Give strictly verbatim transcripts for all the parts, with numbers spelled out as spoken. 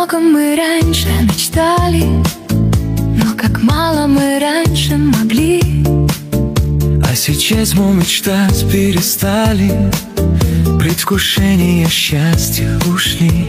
многом мы раньше мечтали, но как мало мы раньше могли. А сейчас мы мечтать перестали, предвкушение счастья ушли.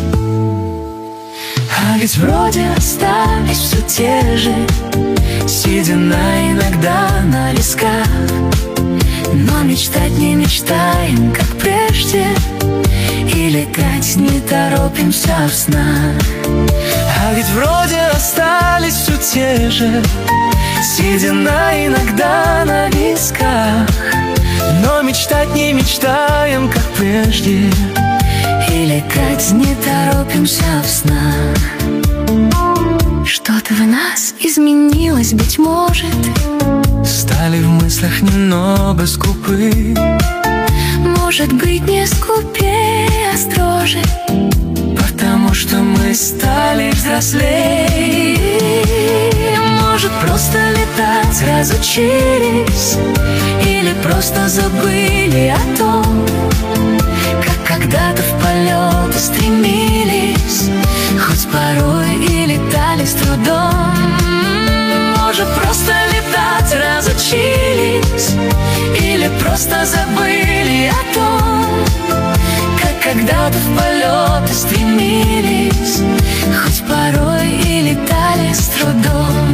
А ведь вроде остались все те же седина иногда на висках, но мечтать не мечтаем, как прежде, и летать не торопимся в снах. А ведь вроде остались все те же седина иногда на висках, но мечтать не мечтаем, как прежде, и летать не торопимся в снах. Что-то в нас изменилось, быть может. Стали в мыслях немного скупы. Может быть, не скупее, а строже, потому что мы стали взрослее. Может, просто летать разучились, или просто забыли о том, как когда-то в полеты стремились, хоть порой и летали с трудом. Может, просто летать разучились, или просто забыли о том, как когда-то в полеты стремились, хоть порой и летали с трудом.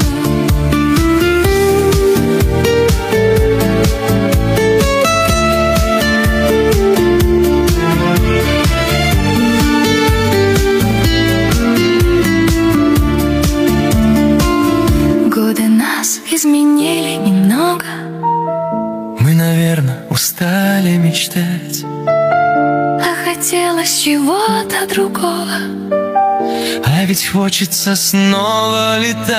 Годы нас изменили немного. Мы, наверное, устали мечтать, А хотелось чего-то другого. А ведь хочется снова летать.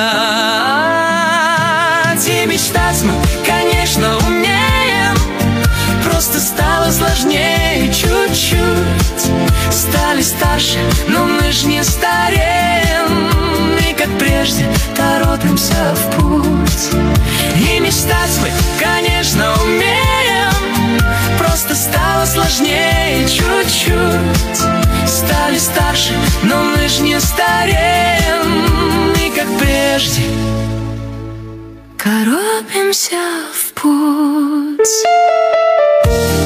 И мечтать мы, конечно, умеем, просто стало сложнее чуть-чуть. Стали старше, но мы ж не стареем, и как прежде торопимся в путь. И мечтать мы, конечно, умеем, просто стало сложнее чуть-чуть. Стали старше, но мы ж не стареем, и как прежде торопимся в путь.